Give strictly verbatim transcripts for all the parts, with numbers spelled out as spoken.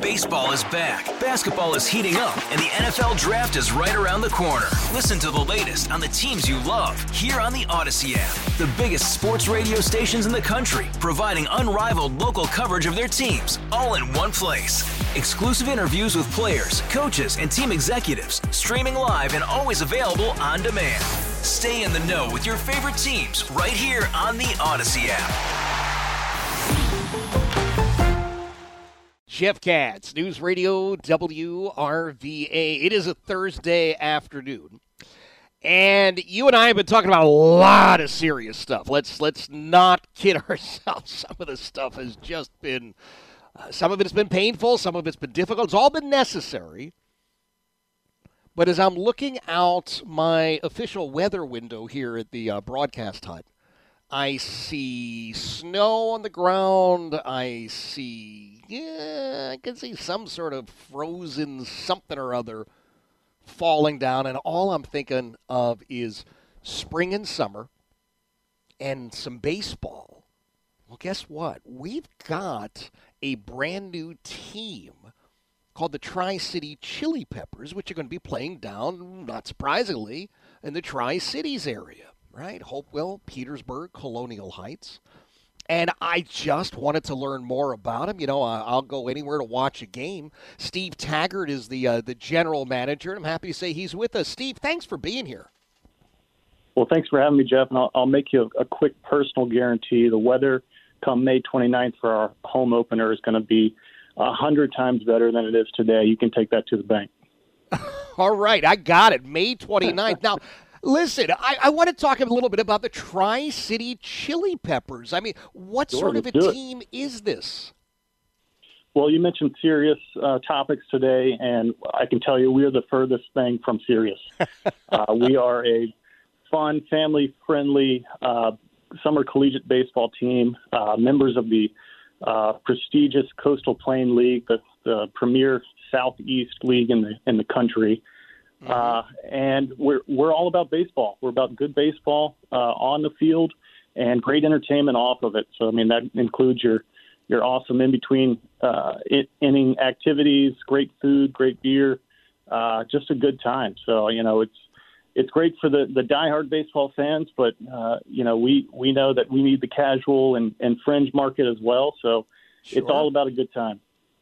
Baseball is back, basketball is heating up, and the N F L Draft is right around the corner. Listen to the latest on the teams you love here on the Odyssey app. The biggest sports radio stations in the country, providing unrivaled local coverage of their teams, all in one place. Exclusive interviews with players, coaches, and team executives, streaming live and always available on demand. Stay in the know with your favorite teams right here on the Odyssey app. Jeff Katz, News Radio W R V A. It is a Thursday afternoon, and you and I have been talking about a lot of serious stuff. Let's let's not kid ourselves. Some of the stuff has just been, uh, some of it has been painful, some of it's been difficult. It's all been necessary. But as I'm looking out my official weather window here at the uh, broadcast hut, I see snow on the ground. I see, yeah, I can see some sort of frozen something or other falling down. And all I'm thinking of is spring and summer and some baseball. Well, guess what? We've got a brand new team called the Tri-City Chili Peppers, which are going to be playing down, not surprisingly, in the Tri-Cities area. Right? Hopewell, Petersburg, Colonial Heights. And I just wanted to learn more about him. You know, I'll go anywhere to watch a game. Steve Taggart is the uh, the general manager, and I'm happy to say he's with us. Steve, thanks for being here. Well, thanks for having me, Jeff. And I'll, I'll make you a, a quick personal guarantee. The weather come May twenty-ninth for our home opener is going to be a hundred times better than it is today. You can take that to the bank. All right, I got it. May twenty-ninth. Now, listen, I, I want to talk a little bit about the Tri-City Chili Peppers. I mean, what Sure, sort of a let's do it. team is this? Well, you mentioned serious uh, topics today, and I can tell you we are the furthest thing from serious. uh, we are a fun, family-friendly uh, summer collegiate baseball team, uh, members of the uh, prestigious Coastal Plain League, the, the premier Southeast league in the in the country. Uh, and we're we're all about baseball. We're about good baseball uh, on the field and great entertainment off of it. So I mean that includes your your awesome in between uh, inning activities, great food, great beer, uh, just a good time. So you know it's it's great for the, the diehard baseball fans, but uh, you know we, we know that we need the casual and, and fringe market as well. So Sure. It's all about a good time.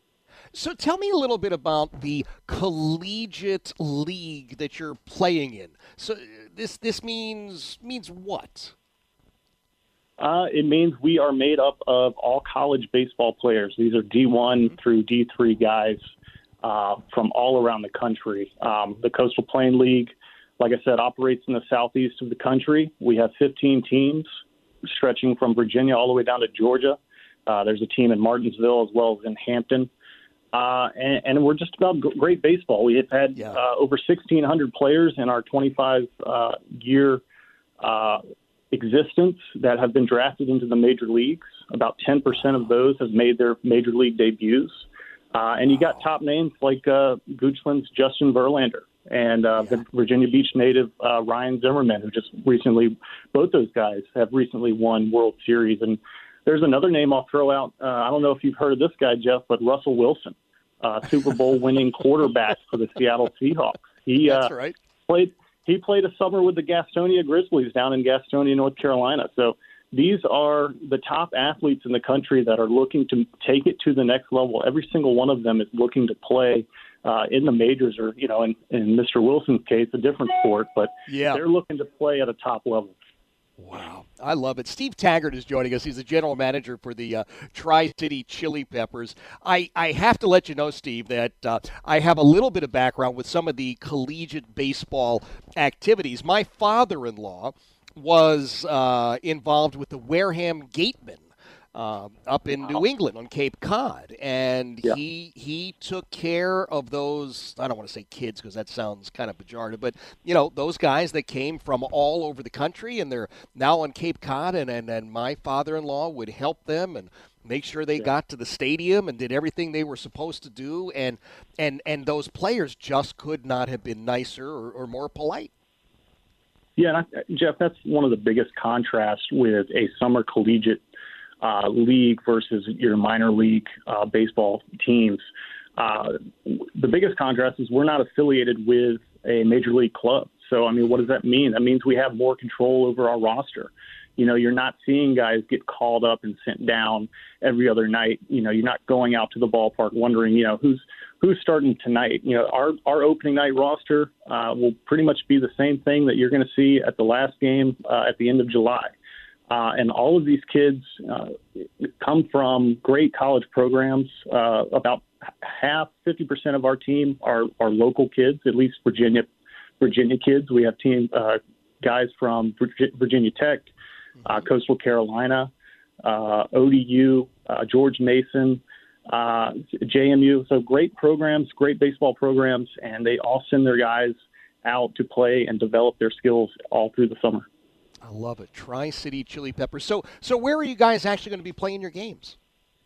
So tell me a little bit about the collegiate league that you're playing in. So this this means means what? Uh, it means we are made up of all college baseball players. These are D one mm-hmm. through D three guys uh, from all around the country. Um, the Coastal Plain League, like I said, operates in the southeast of the country. We have fifteen teams stretching from Virginia all the way down to Georgia. Uh, there's a team in Martinsville as well as in Hampton. Uh, and, and we're just about g- great baseball. We have had yeah. uh, over sixteen hundred players in our twenty-five year uh, uh, existence that have been drafted into the major leagues. About ten percent of those have made their major league debuts. Uh, and you got top names like uh, Goochland's Justin Verlander and uh, yeah. the Virginia Beach native uh, Ryan Zimmerman, who just recently, both those guys have recently won World Series. And there's another name I'll throw out. Uh, I don't know if you've heard of this guy, Jeff, but Russell Wilson, uh, Super Bowl winning quarterback for the Seattle Seahawks. He That's uh, right. played he played a summer with the Gastonia Grizzlies down in Gastonia, North Carolina. So these are the top athletes in the country that are looking to take it to the next level. Every single one of them is looking to play uh, in the majors, or you know, in, in Mister Wilson's case, a different sport, but yeah. they're looking to play at a top level. Wow. I love it. Steve Taggart is joining us. He's the general manager for the uh, Tri-City Chili Peppers. I, I have to let you know, Steve, that uh, I have a little bit of background with some of the collegiate baseball activities. My father-in-law was uh, involved with the Wareham Gatemen uh, up in New England on Cape Cod, and yeah. he he took care of those, I don't want to say kids because that sounds kind of pejorative, but, you know, those guys that came from all over the country, and they're now on Cape Cod, and, and, and my father-in-law would help them and make sure they yeah. got to the stadium and did everything they were supposed to do, and and, and those players just could not have been nicer or, or more polite. Yeah, and I, Jeff, that's one of the biggest contrasts with a summer collegiate uh, league versus your minor league uh, baseball teams. Uh, the biggest contrast is we're not affiliated with a major league club. So, I mean, what does that mean? That means we have more control over our roster. You know, you're not seeing guys get called up and sent down every other night. You know, you're not going out to the ballpark wondering, you know, who's who's starting tonight. You know, our, our opening night roster uh, will pretty much be the same thing that you're going to see at the last game uh, at the end of July. Uh, and all of these kids uh, come from great college programs. Uh, about half, fifty percent of our team are, are local kids, at least Virginia Virginia kids. We have team uh, guys from Virginia Tech, uh, Coastal Carolina, uh, O D U, uh, George Mason, uh, J M U. So great programs, great baseball programs, and they all send their guys out to play and develop their skills all through the summer. I love it. Tri-City Chili Peppers. So, so where are you guys actually going to be playing your games?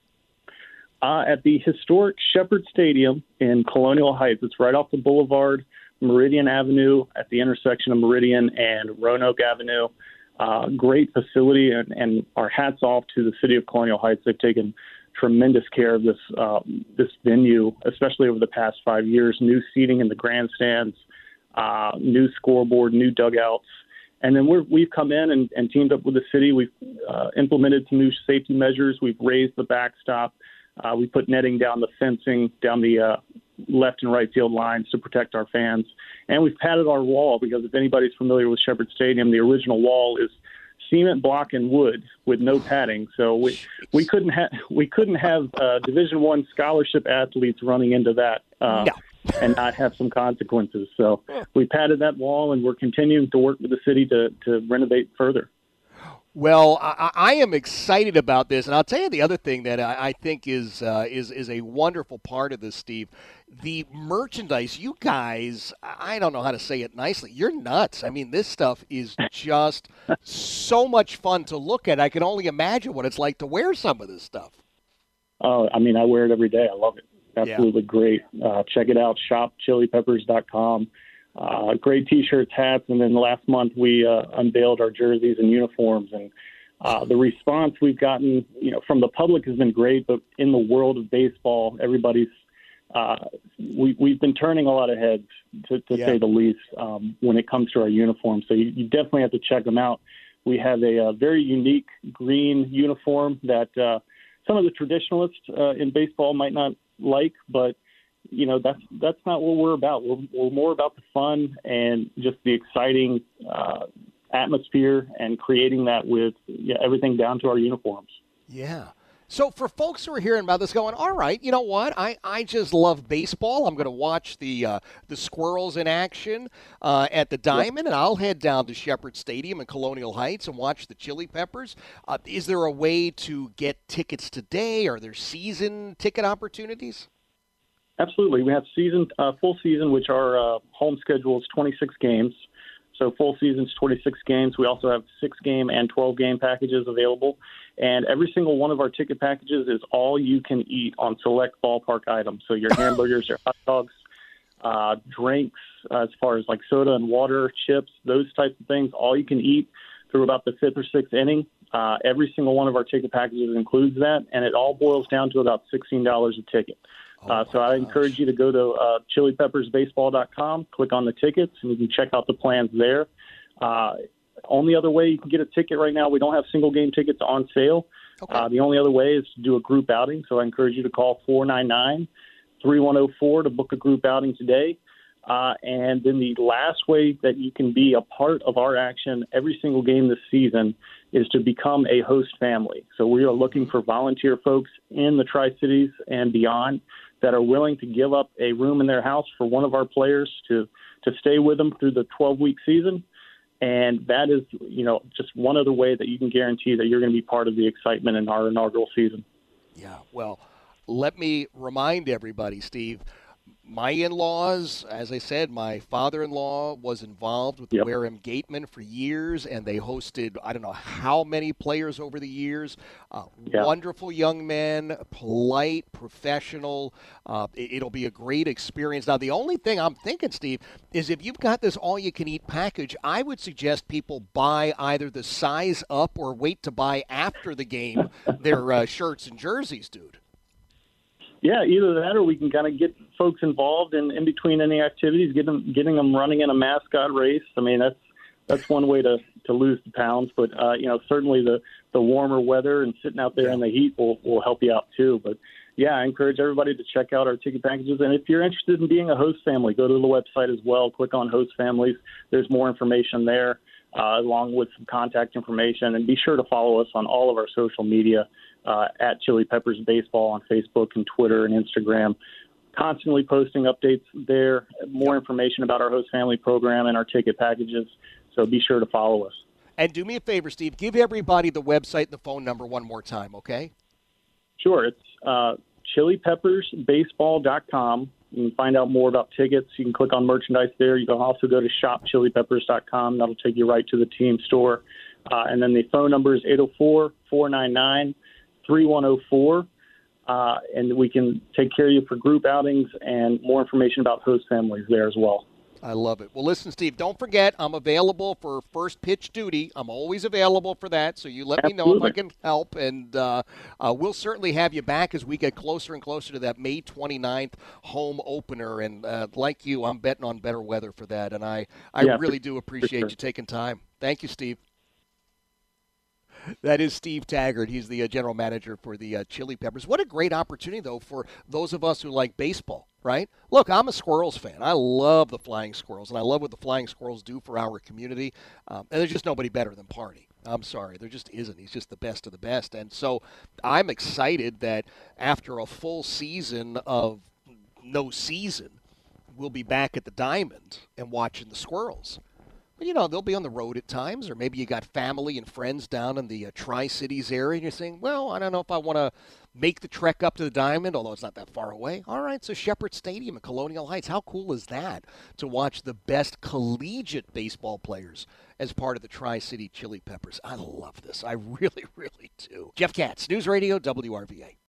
Uh, at the historic Shepherd Stadium in Colonial Heights. It's right off the boulevard, Meridian Avenue, at the intersection of Meridian and Roanoke Avenue. Uh, great facility, and, and our hats off to the city of Colonial Heights. They've taken tremendous care of this uh, this venue, especially over the past five years. New seating in the grandstands, uh, new scoreboard, new dugouts. And then we're, we've come in and, and teamed up with the city. We've uh, implemented some new safety measures. We've raised the backstop. Uh, we put netting down the fencing, down the uh, left and right field lines to protect our fans. And we've padded our wall because if anybody's familiar with Shepherd Stadium, the original wall is cement block and wood with no padding. So we we couldn't have we couldn't have uh, Division One scholarship athletes running into that uh, no. and not have some consequences. So we padded that wall, and we're continuing to work with the city to to renovate further. Well, I, I am excited about this, and I'll tell you the other thing that I, I think is uh, is is a wonderful part of this, Steve. The merchandise, you guys, I don't know how to say it nicely. You're nuts. I mean, this stuff is just so much fun to look at. I can only imagine what it's like to wear some of this stuff. Oh, I mean, I wear it every day. I love it. Absolutely yeah. great. Uh, check it out, shop chili peppers dot com. Uh, great T-shirts, hats, and then last month we uh, unveiled our jerseys and uniforms. And uh, the response we've gotten, you know, from the public has been great. But in the world of baseball, everybody's uh, we, we've been turning a lot of heads, to, to yeah. say the least, um, when it comes to our uniforms. So you, you definitely have to check them out. We have a, a very unique green uniform that uh, some of the traditionalists uh, in baseball might not like, but you know, that's that's not what we're about. We're, we're more about the fun and just the exciting uh, atmosphere and creating that with yeah, everything down to our uniforms. Yeah. So for folks who are hearing about this going, all right, you know what? I, I just love baseball. I'm going to watch the uh, the Squirrels in action uh, at the Diamond, yep. and I'll head down to Shepherd Stadium in Colonial Heights and watch the Chili Peppers. Uh, is there a way to get tickets today? Are there season ticket opportunities? Absolutely. We have season, uh, full season, which our uh, home schedule is twenty-six games. So full season is twenty-six games. We also have six-game and twelve-game packages available. And every single one of our ticket packages is all you can eat on select ballpark items. So your hamburgers, your hot dogs, uh, drinks, uh, as far as like soda and water, chips, those types of things, all you can eat through about the fifth or sixth inning. Uh, every single one of our ticket packages includes that, and it all boils down to about sixteen dollars a ticket. Oh uh, so I encourage you to go to uh, chili peppers baseball dot com, click on the tickets, and you can check out the plans there. Uh, only other way you can get a ticket right now, we don't have single-game tickets on sale. Okay. Uh, the only other way is to do a group outing, so I encourage you to call four nine nine, three one zero four to book a group outing today. Uh, and then the last way that you can be a part of our action every single game this season is to become a host family. So we are looking for volunteer folks in the Tri-Cities and beyond that are willing to give up a room in their house for one of our players to, to stay with them through the twelve-week season. And that is, you know, just one other way that you can guarantee that you're going to be part of the excitement in our inaugural season. Yeah, well, let me remind everybody, Steve, my in-laws, as I said, my father-in-law was involved with the yep. Wareham Gatemen for years, and they hosted I don't know how many players over the years. Uh, yeah. Wonderful young men, polite, professional. Uh, it, it'll be a great experience. Now, the only thing I'm thinking, Steve, is if you've got this all-you-can-eat package, I would suggest people buy either the size up or wait to buy after the game their uh, shirts and jerseys, dude. Yeah, either that or we can kind of get folks involved in, in between any activities, get them, getting them running in a mascot race. I mean, that's that's one way to, to lose the pounds. But, uh, you know, certainly the, the warmer weather and sitting out there yeah. in the heat will, will help you out too. But, yeah, I encourage everybody to check out our ticket packages. And if you're interested in being a host family, go to the website as well. Click on host families. There's more information there, uh, along with some contact information. And be sure to follow us on all of our social media uh, at Chili Peppers Baseball on Facebook and Twitter and Instagram. Constantly posting updates there, more information about our host family program and our ticket packages. So be sure to follow us. And do me a favor, Steve. Give everybody the website and the phone number one more time, okay? Sure. It's uh, chili peppers baseball dot com. You can find out more about tickets. You can click on merchandise there. You can also go to shop chili peppers dot com. That'll take you right to the team store. Uh, and then the phone number is eight oh four, four nine nine, three one oh four. Uh, and we can take care of you for group outings and more information about host families there as well. I love it. Well, listen, Steve, don't forget, I'm available for first pitch duty. I'm always available for that, so you let Absolutely. me know if I can help. And uh, uh, we'll certainly have you back as we get closer and closer to that May twenty-ninth home opener. And uh, like you, I'm betting on better weather for that. And I, I yeah, really for, do appreciate sure. you taking time. Thank you, Steve. That is Steve Taggart. He's the uh, general manager for the uh, Chili Peppers. What a great opportunity, though, for those of us who like baseball, right? Look, I'm a Squirrels fan. I love the Flying Squirrels, and I love what the Flying Squirrels do for our community. Um, and there's just nobody better than Party. I'm sorry. There just isn't. He's just the best of the best. And so I'm excited that after a full season of no season, we'll be back at the Diamond and watching the Squirrels. But, you know, they'll be on the road at times, or maybe you got family and friends down in the uh, Tri-Cities area, and you're saying, well, I don't know if I want to make the trek up to the Diamond, although it's not that far away. All right, so Shepherd Stadium in Colonial Heights. How cool is that to watch the best collegiate baseball players as part of the Tri-City Chili Peppers? I love this. I really, really do. Jeff Katz, News Radio, W R V A.